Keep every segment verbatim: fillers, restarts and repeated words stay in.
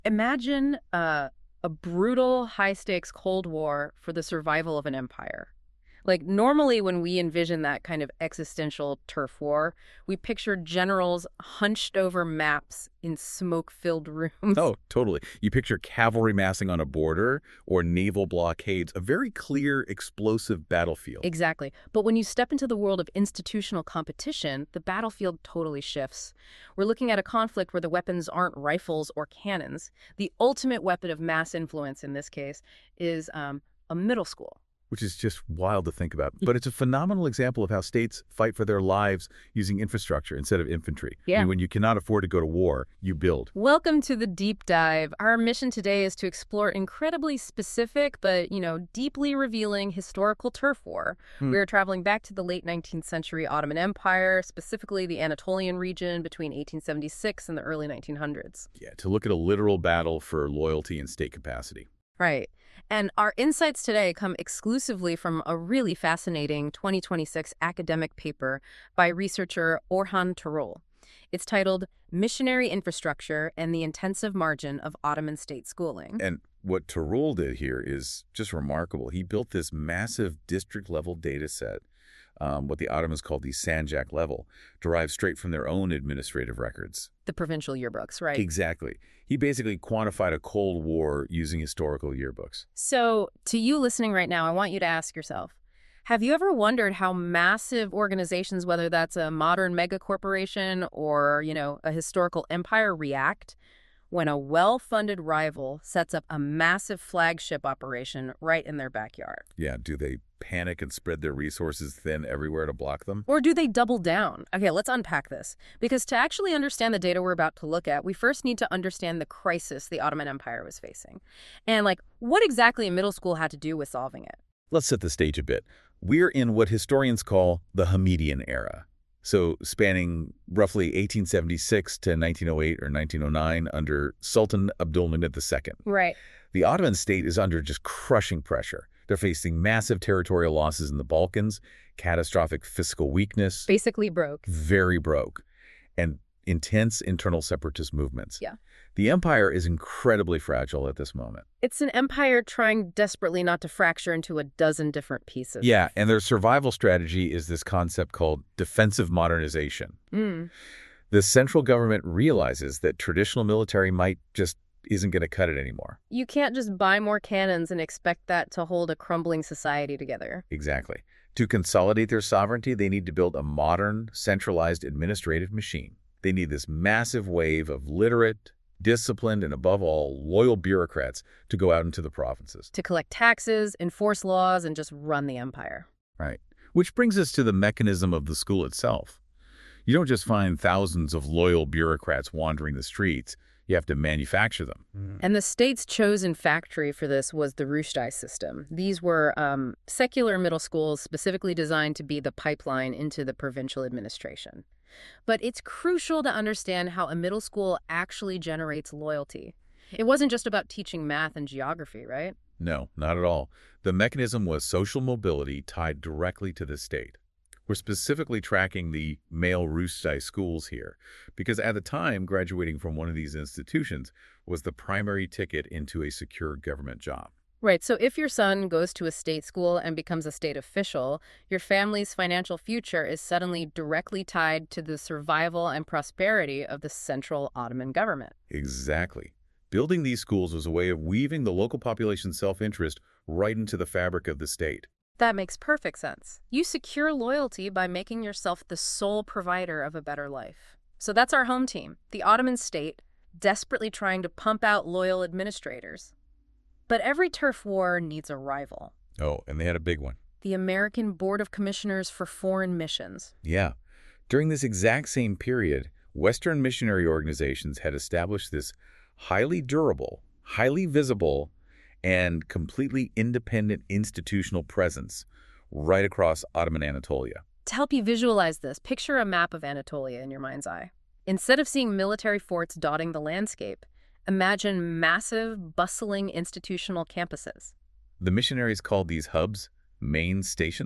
Imagine uh, a brutal, high-stakes Cold War for the survival of an empire. Like, normally when we envision that kind of existential turf war, we picture generals hunched over maps in smoke-filled rooms. Oh, totally. You picture cavalry massing on a border or naval blockades, a very clear, explosive battlefield. Exactly. But when you step into the world of institutional competition, the battlefield totally shifts. We're looking at a conflict where the weapons aren't rifles or cannons. The ultimate weapon of mass influence in this case is um, a middle school. Which is just wild to think about. But it's a phenomenal example of how states fight for their lives using infrastructure instead of infantry. I Yeah. mean, when you cannot afford to go to war, you build. Welcome to the deep dive. Our mission today is to explore incredibly specific but, you know, deeply revealing historical turf war. Hmm. We are traveling back to the late nineteenth century Ottoman Empire, specifically the Anatolian region between eighteen seventy-six and the early nineteen hundreds. Yeah, to look at a literal battle for loyalty and state capacity. Right. And our insights today come exclusively from a really fascinating twenty twenty-six academic paper by researcher Orhan Tural. It's titled Missionary Infrastructure and the Intensive Margin of Ottoman State Schooling. And what Tarul did here is just remarkable. He built this massive district-level data set, um, what the Ottomans called the Sanjak level, derived straight from their own administrative records. The provincial yearbooks, right? Exactly. He basically quantified a Cold War using historical yearbooks. So, to you listening right now, I want you to ask yourself, have you ever wondered how massive organizations, whether that's a modern mega corporation or, you know, a historical empire, react when a well-funded rival sets up a massive flagship operation right in their backyard? Yeah, do they panic and spread their resources thin everywhere to block them? Or do they double down? Okay, let's unpack this. Because to actually understand the data we're about to look at, we first need to understand the crisis the Ottoman Empire was facing. And, like, what exactly a middle school had to do with solving it. Let's set the stage a bit. We're in what historians call the Hamidian era. So spanning roughly eighteen seventy-six to nineteen oh eight or nineteen oh nine under Sultan Abdulmajid the Second. Right. The Ottoman state is under just crushing pressure. They're facing massive territorial losses in the Balkans, catastrophic fiscal weakness, Basically broke. very broke, and intense internal separatist movements. Yeah. The empire is incredibly fragile at this moment. It's an empire trying desperately not to fracture into a dozen different pieces. Yeah, and their survival strategy is this concept called defensive modernization. Mm. The central government realizes that traditional military might just isn't going to cut it anymore. You can't just buy more cannons and expect that to hold a crumbling society together. Exactly. To consolidate their sovereignty, they need to build a modern, centralized administrative machine. They need this massive wave of literate, disciplined, and above all, loyal bureaucrats to go out into the provinces. To collect taxes, enforce laws, and just run the empire. Right. Which brings us to the mechanism of the school itself. You don't just find thousands of loyal bureaucrats wandering the streets. You have to manufacture them. And the state's chosen factory for this was the Rushdie system. These were um, secular middle schools specifically designed to be the pipeline into the provincial administration. But it's crucial to understand how a middle school actually generates loyalty. It wasn't just about teaching math and geography, right? No, not at all. The mechanism was social mobility tied directly to the state. We're specifically tracking the male Rushdie schools here because at the time, graduating from one of these institutions was the primary ticket into a secure government job. Right, so if your son goes to a state school and becomes a state official, your family's financial future is suddenly directly tied to the survival and prosperity of the central Ottoman government. Exactly. Building these schools was a way of weaving the local population's self-interest right into the fabric of the state. That makes perfect sense. You secure loyalty by making yourself the sole provider of a better life. So that's our home team, the Ottoman state, desperately trying to pump out loyal administrators. But every turf war needs a rival. Oh, and they had a big one. The American Board of Commissioners for Foreign Missions. Yeah. During this exact same period, Western missionary organizations had established this highly durable, highly visible, and completely independent institutional presence right across Ottoman Anatolia. To help you visualize this, picture a map of Anatolia in your mind's eye. Instead of seeing military forts dotting the landscape, imagine massive, bustling institutional campuses. The missionaries called these hubs main stations.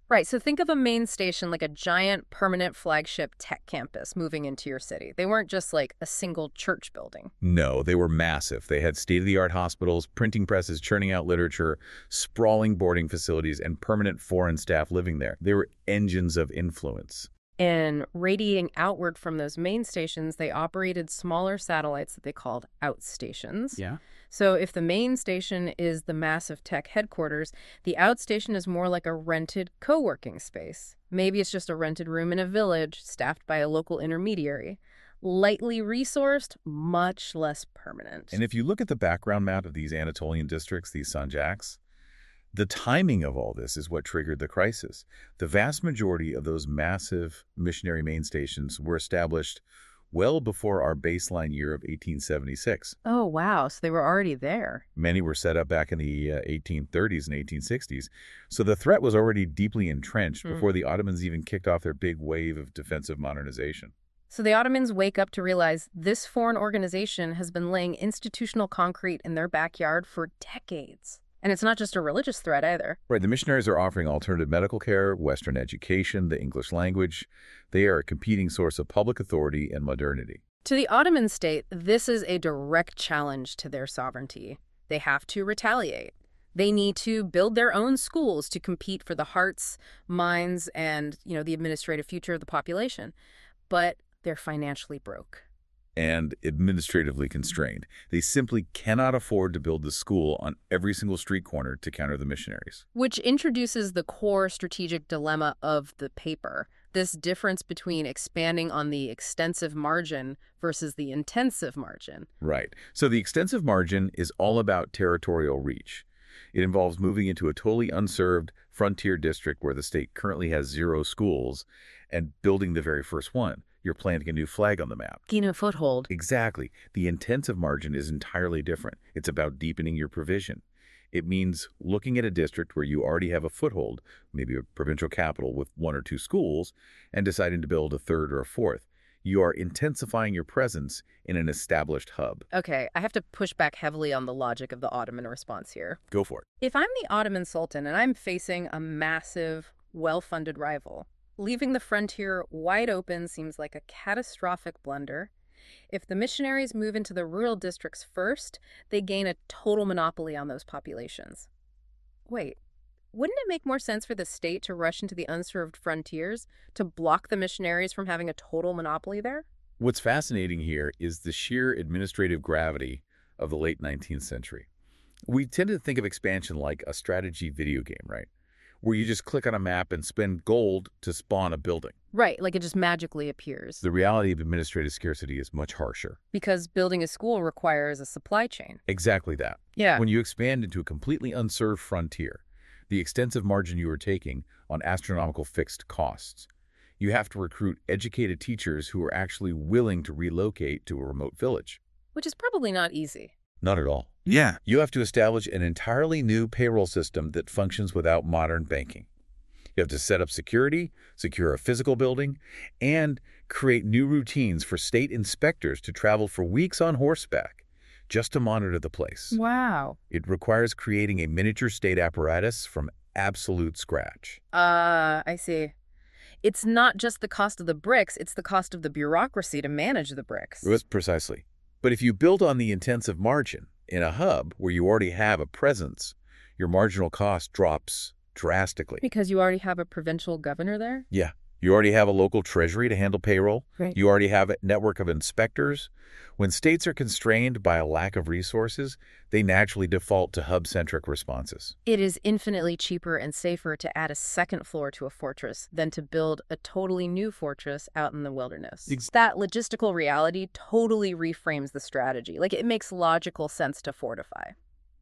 Right, so think of a main station like a giant permanent flagship tech campus moving into your city. They weren't just like a single church building. No, they were massive. They had state-of-the-art hospitals, printing presses churning out literature, sprawling boarding facilities, and permanent foreign staff living there. They were engines of influence. And radiating outward from those main stations, they operated smaller satellites that they called outstations. Yeah. So if the main station is the massive tech headquarters, the outstation is more like a rented co-working space. Maybe it's just a rented room in a village staffed by a local intermediary. Lightly resourced, much less permanent. And if you look at the background map of these Anatolian districts, these sanjaks, the timing of all this is what triggered the crisis. The vast majority of those massive missionary main stations were established well before our baseline year of eighteen seventy-six. Oh, wow. So they were already there. Many were set up back in the uh, eighteen thirties and eighteen sixties. So the threat was already deeply entrenched Mm. before the Ottomans even kicked off their big wave of defensive modernization. So the Ottomans wake up to realize this foreign organization has been laying institutional concrete in their backyard for decades. And it's not just a religious threat either. Right, the missionaries are offering alternative medical care, Western education, the English language. They are a competing source of public authority and modernity. To the Ottoman state, this is a direct challenge to their sovereignty. They have to retaliate. They need to build their own schools to compete for the hearts, minds, and, you know, the administrative future of the population. But they're financially broke. And administratively constrained. They simply cannot afford to build the school on every single street corner to counter the missionaries. Which introduces the core strategic dilemma of the paper, this difference between expanding on the extensive margin versus the intensive margin. Right. So the extensive margin is all about territorial reach. It involves moving into a totally unserved frontier district where the state currently has zero schools and building the very first one. You're planting a new flag on the map. Gain a foothold. Exactly. The intensive margin is entirely different. It's about deepening your provision. It means looking at a district where you already have a foothold, maybe a provincial capital with one or two schools, and deciding to build a third or a fourth. You are intensifying your presence in an established hub. Okay, I have to push back heavily on the logic of the Ottoman response here. Go for it. If I'm the Ottoman Sultan and I'm facing a massive, well-funded rival, leaving the frontier wide open seems like a catastrophic blunder. If the missionaries move into the rural districts first, they gain a total monopoly on those populations. Wait, wouldn't it make more sense for the state to rush into the unserved frontiers to block the missionaries from having a total monopoly there? What's fascinating here is the sheer administrative gravity of the late nineteenth century. We tend to think of expansion like a strategy video game, right? Where you just click on a map and spend gold to spawn a building. Right, like it just magically appears. The reality of administrative scarcity is much harsher. Because building a school requires a supply chain. Exactly that. Yeah. When you expand into a completely unserved frontier, the extensive margin you are taking on astronomical fixed costs, you have to recruit educated teachers who are actually willing to relocate to a remote village. Which is probably not easy. Not at all. Yeah. You have to establish an entirely new payroll system that functions without modern banking. You have to set up security, secure a physical building, and create new routines for state inspectors to travel for weeks on horseback just to monitor the place. Wow. It requires creating a miniature state apparatus from absolute scratch. Uh, I see. It's not just the cost of the bricks, it's the cost of the bureaucracy to manage the bricks. Yes, precisely. But if you build on the intensive margin in a hub where you already have a presence, your marginal cost drops drastically. Because you already have a provincial governor there? Yeah. You already have a local treasury to handle payroll. Right. You already have a network of inspectors. When states are constrained by a lack of resources, they naturally default to hub-centric responses. It is infinitely cheaper and safer to add a second floor to a fortress than to build a totally new fortress out in the wilderness. Ex- that logistical reality totally reframes the strategy. Like, it makes logical sense to fortify.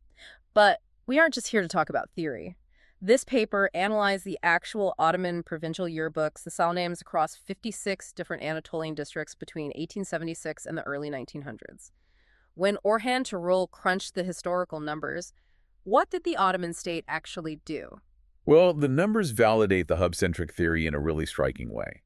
But we aren't just here to talk about theory. This paper analyzed the actual Ottoman provincial yearbooks, the Salnames, across fifty-six different Anatolian districts between eighteen seventy-six and the early nineteen hundreds. When Orhan Tural crunched the historical numbers, what did the Ottoman state actually do? Well, the numbers validate the hub-centric theory in a really striking way.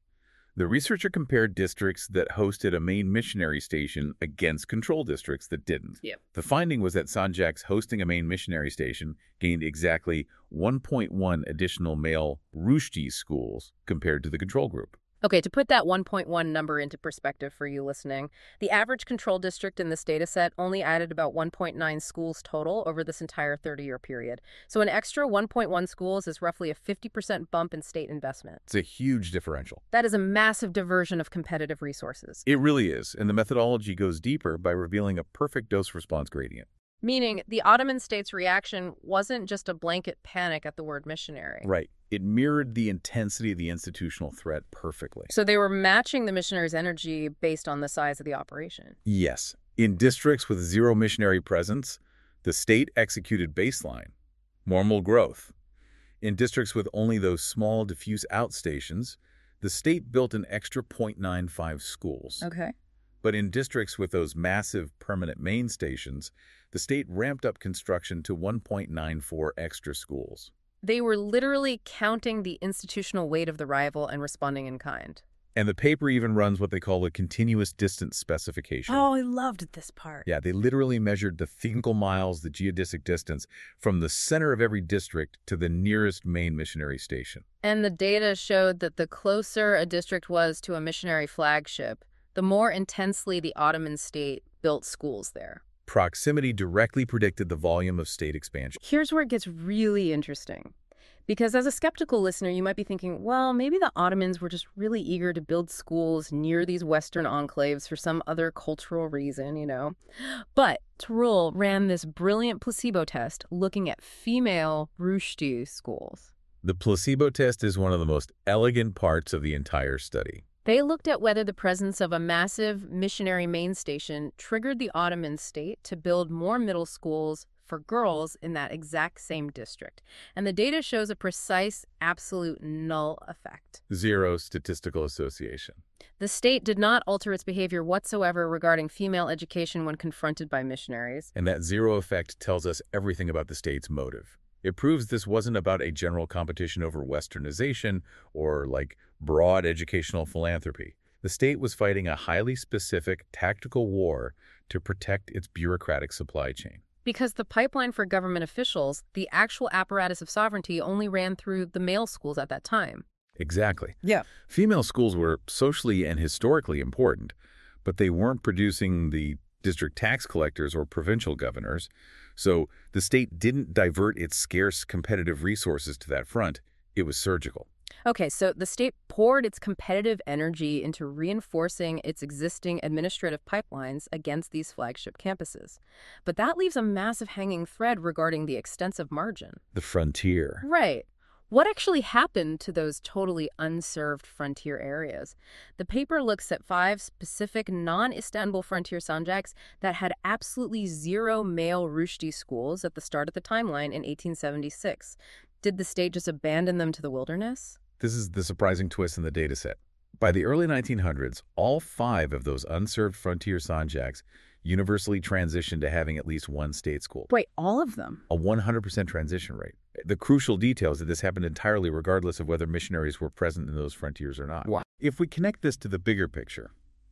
The researcher compared districts that hosted a main missionary station against control districts that didn't. Yep. The finding was that Sanjaks hosting a main missionary station gained exactly one point one additional male Rushdie schools compared to the control group. Okay, to put that one point one number into perspective for you listening, the average control district in this data set only added about one point nine schools total over this entire thirty-year period. So an extra one point one schools is roughly a fifty percent bump in state investment. It's a huge differential. That is a massive diversion of competitive resources. It really is, and the methodology goes deeper by revealing a perfect dose-response gradient. Meaning the Ottoman state's reaction wasn't just a blanket panic at the word missionary. Right. It mirrored the intensity of the institutional threat perfectly. So they were matching the missionaries' energy based on the size of the operation. Yes. In districts with zero missionary presence, the state executed baseline, normal growth. In districts with only those small diffuse outstations, the state built an extra zero point nine five schools. Okay. But in districts with those massive permanent main stations, the state ramped up construction to one point nine four extra schools. They were literally counting the institutional weight of the rival and responding in kind. And the paper even runs what they call a continuous distance specification. Oh, I loved this part. Yeah, they literally measured the theoretical miles, the geodesic distance, from the center of every district to the nearest main missionary station. And the data showed that the closer a district was to a missionary flagship, the more intensely the Ottoman state built schools there. Proximity directly predicted the volume of state expansion. Here's where it gets really interesting. Because as a skeptical listener, you might be thinking, well, maybe the Ottomans were just really eager to build schools near these Western enclaves for some other cultural reason, you know. But Tyrrell ran this brilliant placebo test looking at female Rushdie schools. The placebo test is one of the most elegant parts of the entire study. They looked at whether the presence of a massive missionary main station triggered the Ottoman state to build more middle schools for girls in that exact same district. And the data shows a precise, absolute null effect. Zero statistical association. The state did not alter its behavior whatsoever regarding female education when confronted by missionaries. And that zero effect tells us everything about the state's motive. It proves this wasn't about a general competition over westernization or, like, broad educational philanthropy. The state was fighting a highly specific tactical war to protect its bureaucratic supply chain. Because the pipeline for government officials, the actual apparatus of sovereignty, only ran through the male schools at that time. Exactly. Yeah. Female schools were socially and historically important, but they weren't producing the district tax collectors or provincial governors. So the state didn't divert its scarce competitive resources to that front. It was surgical. Okay, so the state poured its competitive energy into reinforcing its existing administrative pipelines against these flagship campuses. But that leaves a massive hanging thread regarding the extensive margin. The frontier. Right. What actually happened to those totally unserved frontier areas? The paper looks at five specific non-Istanbul frontier sanjaks that had absolutely zero male Rushdie schools at the start of the timeline in eighteen seventy-six. Did the state just abandon them to the wilderness? This is the surprising twist in the dataset. By the early nineteen hundreds, all five of those unserved frontier sanjaks universally transitioned to having at least one state school. Wait, all of them? A one hundred percent transition rate. The crucial detail is that this happened entirely regardless of whether missionaries were present in those frontiers or not. Wow. If we connect this to the bigger picture,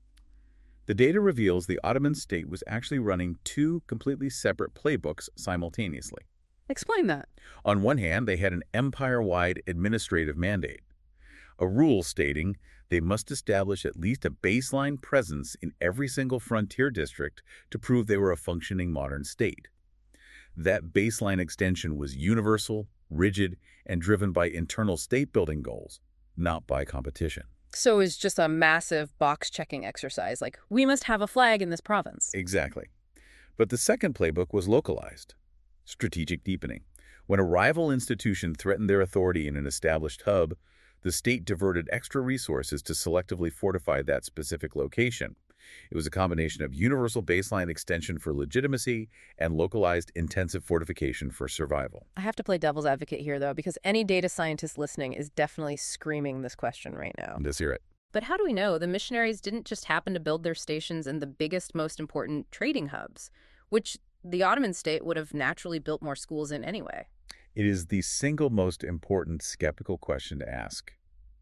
the data reveals the Ottoman state was actually running two completely separate playbooks simultaneously. Explain that. On one hand, they had an empire-wide administrative mandate, a rule stating they must establish at least a baseline presence in every single frontier district to prove they were a functioning modern state. That baseline extension was universal, rigid, and driven by internal state-building goals, not by competition. So it's just a massive box-checking exercise, like, we must have a flag in this province. Exactly. But the second playbook was localized. Strategic deepening. When a rival institution threatened their authority in an established hub, the state diverted extra resources to selectively fortify that specific location. It was a combination of universal baseline extension for legitimacy and localized intensive fortification for survival. I have to play devil's advocate here, though, because any data scientist listening is definitely screaming this question right now. Let's hear it. But how do we know the missionaries didn't just happen to build their stations in the biggest, most important trading hubs, which the Ottoman state would have naturally built more schools in anyway? It is the single most important skeptical question to ask.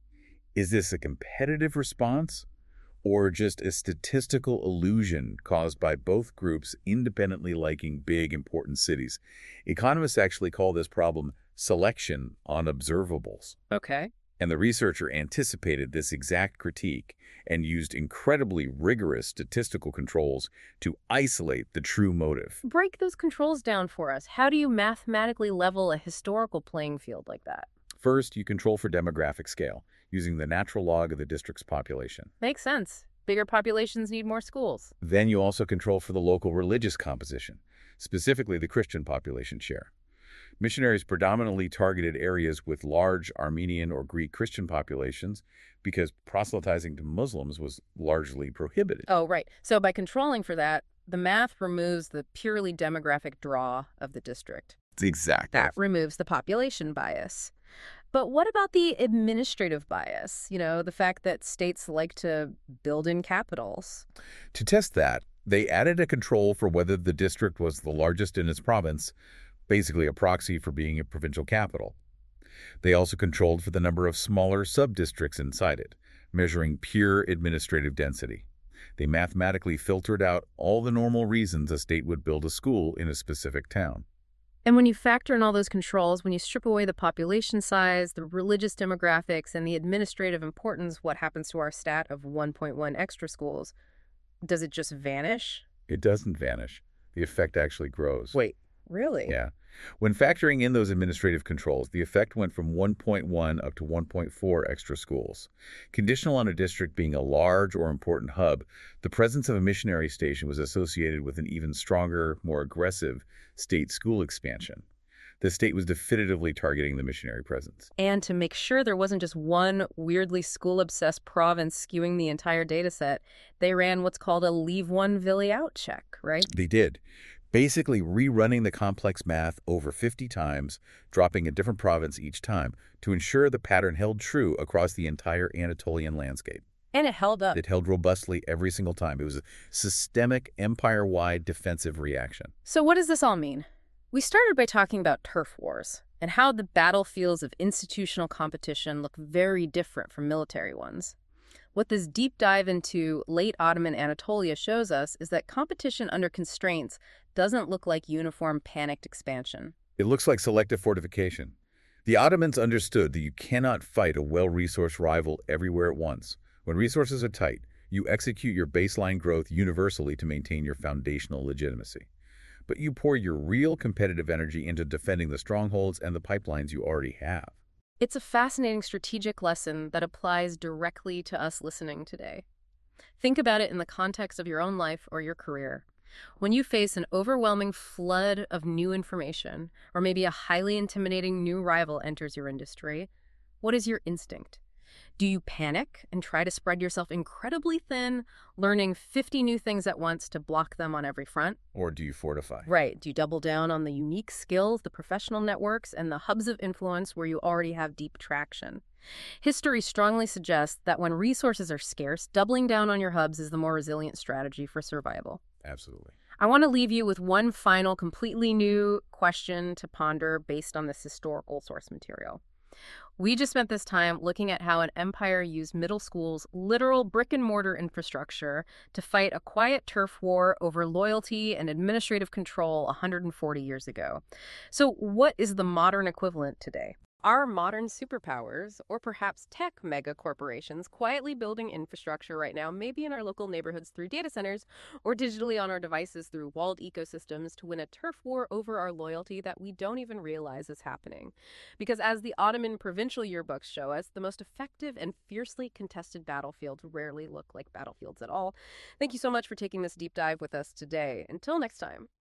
Is this a competitive response or just a statistical illusion caused by both groups independently liking big, important cities? Economists actually call this problem selection on observables. Okay. And the researcher anticipated this exact critique and used incredibly rigorous statistical controls to isolate the true motive. Break those controls down for us. How do you mathematically level a historical playing field like that? First, you control for demographic scale, using the natural log of the district's population. Makes sense. Bigger populations need more schools. Then you also control for the local religious composition, specifically the Christian population share. Missionaries predominantly targeted areas with large Armenian or Greek Christian populations because proselytizing to Muslims was largely prohibited. Oh, right. So by controlling for that, the math removes the purely demographic draw of the district. Exactly. That removes the population bias. But what about the administrative bias? You know, the fact that states like to build in capitals. To test that, they added a control for whether the district was the largest in its province, basically a proxy for being a provincial capital. They also controlled for the number of smaller sub-districts inside it, measuring pure administrative density. They mathematically filtered out all the normal reasons a state would build a school in a specific town. And when you factor in all those controls, when you strip away the population size, the religious demographics, and the administrative importance, what happens to our stat of one point one extra schools? Does it just vanish? It doesn't vanish. The effect actually grows. Wait, really? Yeah. When factoring in those administrative controls, the effect went from one point one up to one point four extra schools. Conditional on a district being a large or important hub, the presence of a missionary station was associated with an even stronger, more aggressive state school expansion. The state was definitively targeting the missionary presence. And to make sure there wasn't just one weirdly school-obsessed province skewing the entire data set, they ran what's called a leave one Villy out check, right? They did. Basically rerunning the complex math over fifty times, dropping a different province each time, to ensure the pattern held true across the entire Anatolian landscape. And it held up. It held robustly every single time. It was a systemic, empire-wide defensive reaction. So what does this all mean? We started by talking about turf wars and how the battlefields of institutional competition look very different from military ones. What this deep dive into late Ottoman Anatolia shows us is that competition under constraints doesn't look like uniform panicked expansion. It looks like selective fortification. The Ottomans understood that you cannot fight a well-resourced rival everywhere at once. When resources are tight, you execute your baseline growth universally to maintain your foundational legitimacy. But you pour your real competitive energy into defending the strongholds and the pipelines you already have. It's a fascinating strategic lesson that applies directly to us listening today. Think about it in the context of your own life or your career. When you face an overwhelming flood of new information, or maybe a highly intimidating new rival enters your industry, what is your instinct? Do you panic and try to spread yourself incredibly thin, learning fifty new things at once to block them on every front? Or do you fortify? Right. Do you double down on the unique skills, the professional networks, and the hubs of influence where you already have deep traction? History strongly suggests that when resources are scarce, doubling down on your hubs is the more resilient strategy for survival. Absolutely. I want to leave you with one final, completely new question to ponder based on this historical source material. We just spent this time looking at how an empire used middle school's literal brick-and-mortar infrastructure to fight a quiet turf war over loyalty and administrative control one hundred forty years ago. So what is the modern equivalent today? Are modern superpowers, or perhaps tech mega corporations, quietly building infrastructure right now, maybe in our local neighborhoods through data centers, or digitally on our devices through walled ecosystems to win a turf war over our loyalty that we don't even realize is happening? Because as the Ottoman provincial yearbooks show us, the most effective and fiercely contested battlefields rarely look like battlefields at all. Thank you so much for taking this deep dive with us today. Until next time.